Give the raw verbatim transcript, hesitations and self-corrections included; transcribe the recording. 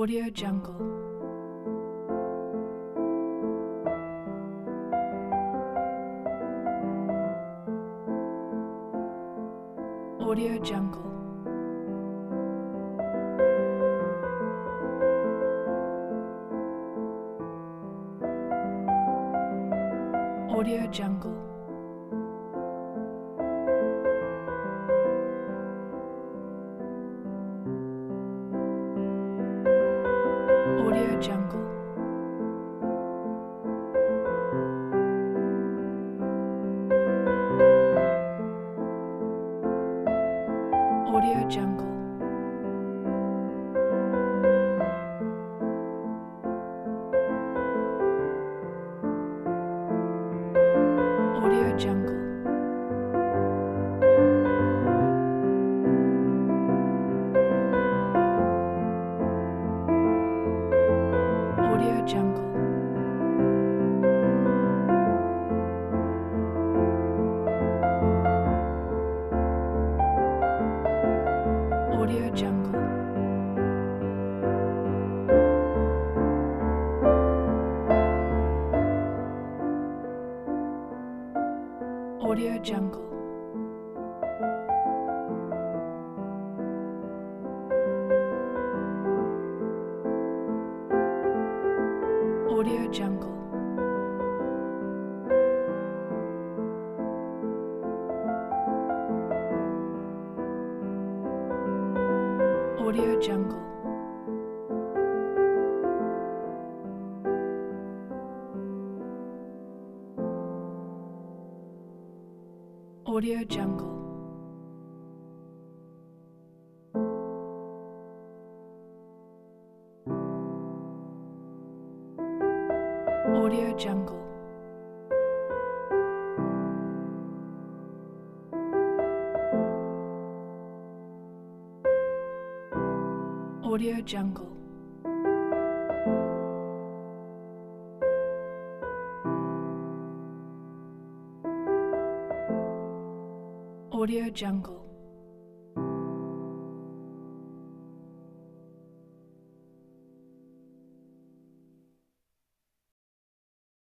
Audio Jungle. Audio Jungle. Audio Jungle. Audio Jungle. Audio Jungle. Audio Jungle. Audio Jungle. Audio Jungle. Audio Jungle. Audio Jungle. Audio Jungle. Audio Jungle. Audio Jungle. Audio Jungle. Audio Jungle.